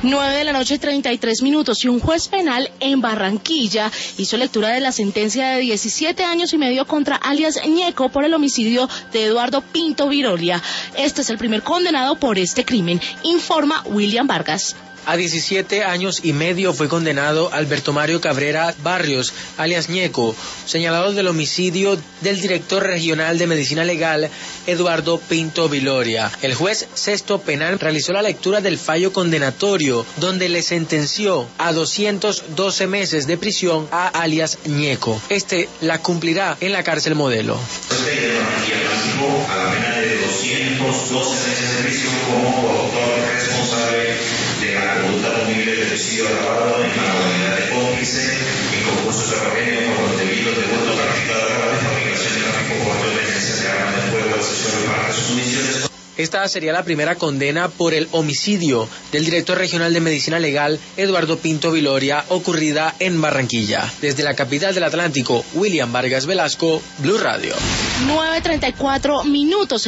9:33 y un juez penal en Barranquilla hizo lectura de la sentencia de 17 años y medio contra alias Ñeco por el homicidio de Eduardo Pinto Virolia. Este es el primer condenado por este crimen, informa William Vargas. A 17 años y medio fue condenado Alberto Mario Cabrera Barrios, alias Ñeco, señalado del homicidio del director regional de Medicina Legal, Eduardo Pinto Viloria. El juez sexto penal realizó la lectura del fallo condenatorio, donde le sentenció a 212 meses de prisión a alias Ñeco. Este la cumplirá en la cárcel Modelo. A la pena de 212 meses de prisión como coautor responsable de la conducta punible de homicidio agravado en la modalidad de cómplice en concurso ferroviario por los delitos de hurto, práctica de armas, de fabricación de tráfico, porte de tenencia de armas de fuego, accesorio para sus municiones. Esta sería la primera condena por el homicidio del director regional de Medicina Legal, Eduardo Pinto Viloria, ocurrida en Barranquilla. Desde la capital del Atlántico, William Vargas Velasco, Blue Radio. 9:34.